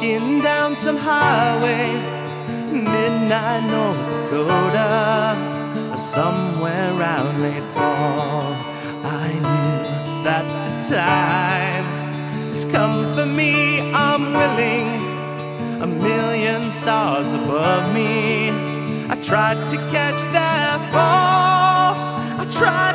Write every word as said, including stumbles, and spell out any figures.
walking down some highway, midnight North Dakota, somewhere around late fall. I knew that the time has come for me. I'm willing, a million stars above me. I tried to catch that fall, I tried